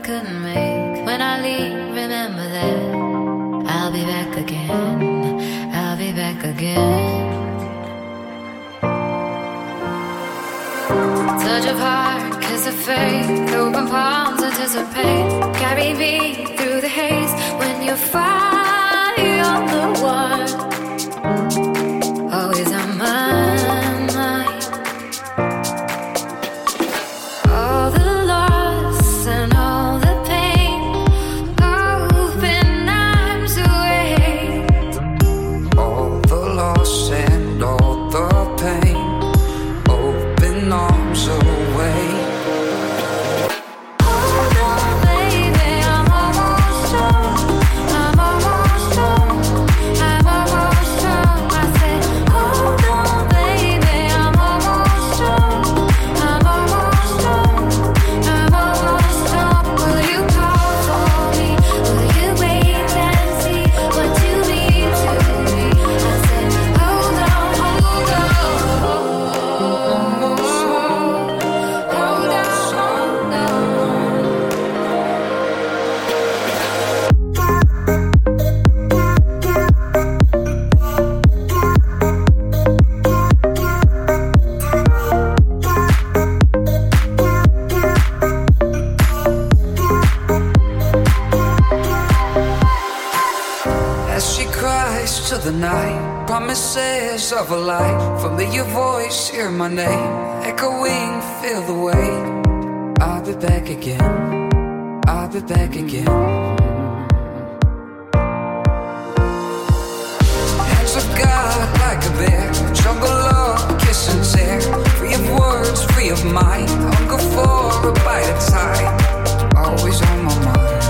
couldn't make. When I leave, remember that I'll be back again. I'll be back again. Touch of heart, kiss of fate, open palms, anticipate. Carry me through the haze when you find the one. Always on my mind. All the loss and all the pain, open arms away. All the loss and all the pain, open arms away. Hold on, baby, I'm almost home. I'm almost home. I'm almost home. I said, hold on, baby, I'm almost home. I'm almost home. I'm almost home. Will you call for me? Will you wait and see what you mean to me? I said, hold on, hold on. As she cries to the night, promises of a light, familiar voice, hear my name, echoing, feel the weight. I'll be back again, I'll be back again. Hands of God like a bear, jungle love, kiss and tear. Free of words, free of mind, hunger for a bite of time. Always on my mind.